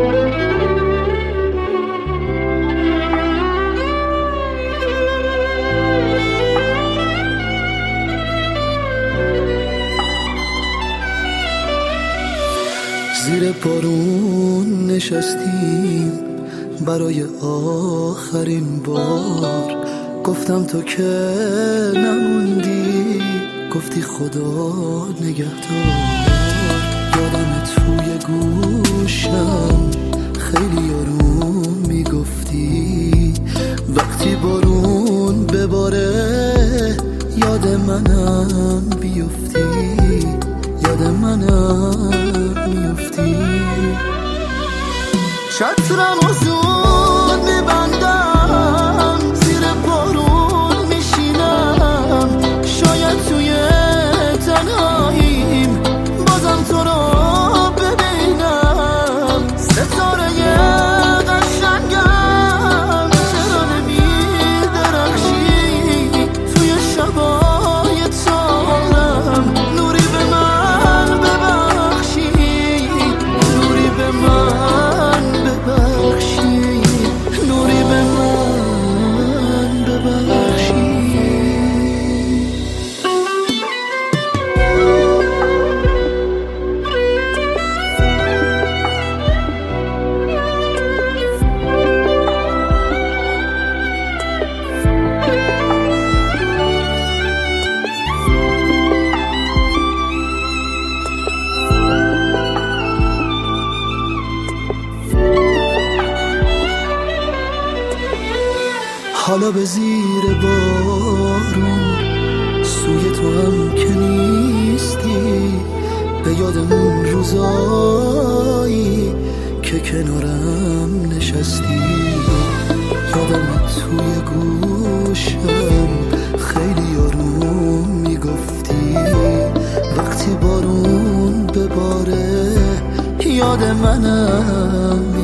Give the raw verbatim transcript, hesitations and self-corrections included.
زیر بارون نشستیم برای آخرین بار، گفتم تو که نموندی، گفتی خدا نگهدار. یادم توی گوشم خیلی آروم میگفتی وقتی بارون بباره یاد منم بیفتی، یاد منم میفتی. چترم و زود میبندم، زیر بارون میشینم، شاید توی تنهاییم بازم تو رو ببینم. ستاره قشنگم چرا نمیدرخشی توی شبای تارم؟ نوری به من ببخشی، نوری به من ببخشی، نوری به من ببخشی. حالا به زیر بارون سوی تو هم که نیستی، به یاد اون روزایی که کنارم نشستی. یادم توی گوشم خیلی آروم میگفتی وقتی بارون بباره یاد منم